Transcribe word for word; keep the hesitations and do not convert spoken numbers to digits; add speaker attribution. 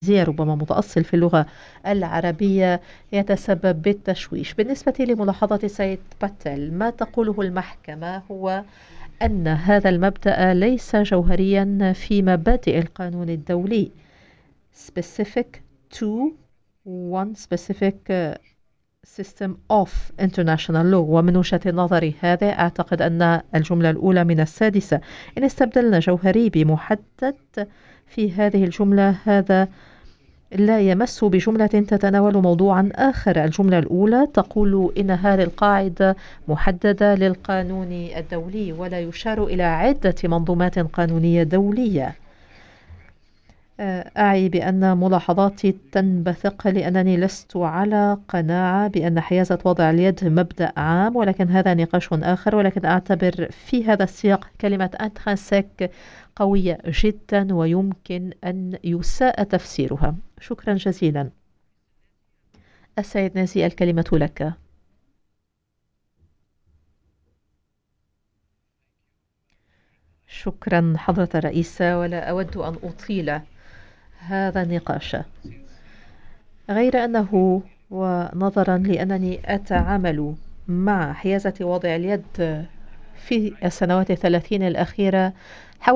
Speaker 1: ربما متأصل في اللغة العربية يتسبب بالتشويش. بالنسبة لملاحظة سيد باتل، ما تقوله المحكمة هو أن هذا المبدأ ليس جوهريا في مبادئ القانون الدولي specific to one specific system of international law. ومن وجهة نظري هذا أعتقد أن الجملة الأولى من السادسة إن استبدلنا جوهري بمحدد في هذه الجملة هذا لا يمس بجملة تتناول موضوعا آخر. الجملة الأولى تقول إن هذه القاعدة محددة للقانون الدولي ولا يشار إلى عدة منظومات قانونية دولية. أعي بأن ملاحظاتي تنبثق لأنني لست على قناعة بأن حيازة وضع اليد مبدأ عام، ولكن هذا نقاش آخر. ولكن أعتبر في هذا السياق كلمة انترنسيك قوية جدا ويمكن أن يساء تفسيرها. شكرا جزيلا. السيد نازي الكلمة لك. شكرا حضرة الرئيسة، ولا أود أن أطيل هذا النقاش غير أنه ونظرا لأنني أتعامل مع حيازة وضع اليد في السنوات الثلاثين الأخيرة